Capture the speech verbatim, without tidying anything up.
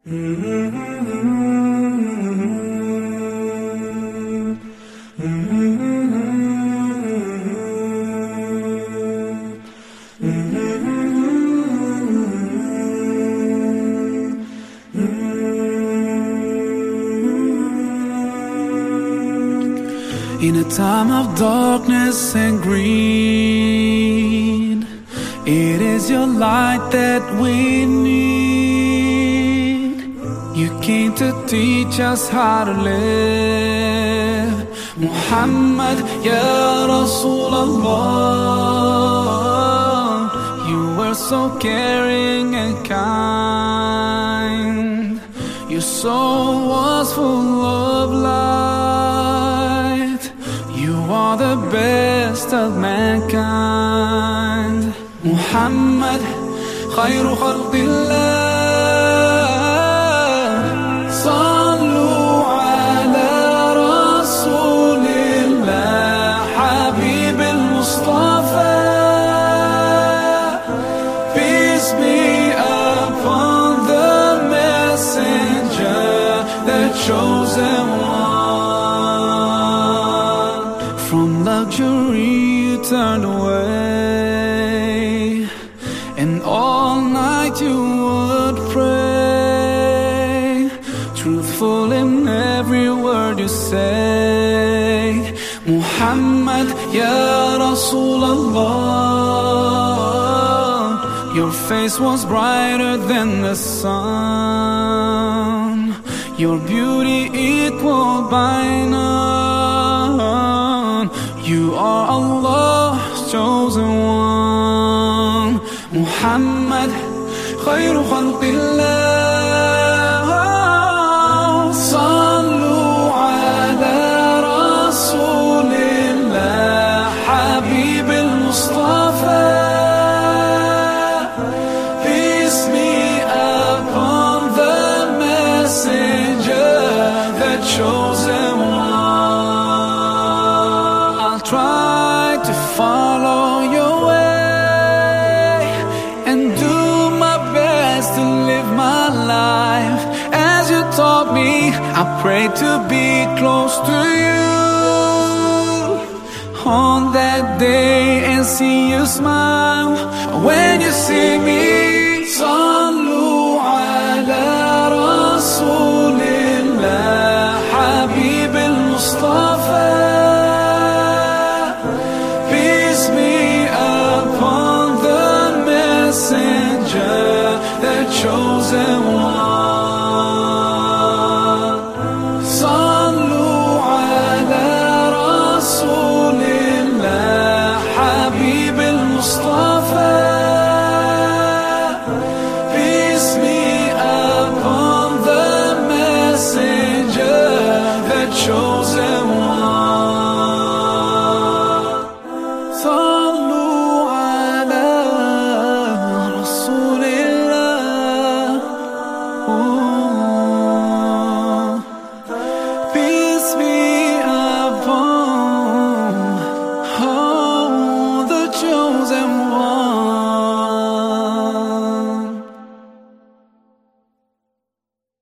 In a time of darkness and greed, it is your light that we need. You came to teach us how to live. Muhammad, Ya Rasulullah, you were so caring and kind. Your soul was full of light. You are the best of mankind. Muhammad, khayru khalqillah. Sallu ala Rasulillah, Habib al-Mustafa. Peace be upon the messenger, the chosen one. From luxury you turned away, and all night you would pray, truthful in every word you say. Muhammad, Ya Rasulullah, your face was brighter than the sun, your beauty equal by none. You are Allah's chosen one. Muhammad, khayru khalqillah. Sallu ala Rasulillah, Habib al-Mustafa. Peace be upon the messenger, the chosen one. I'll try to follow your way and do my best to live my life as you taught me. I pray to be close to you on that day and see you smile when you see me.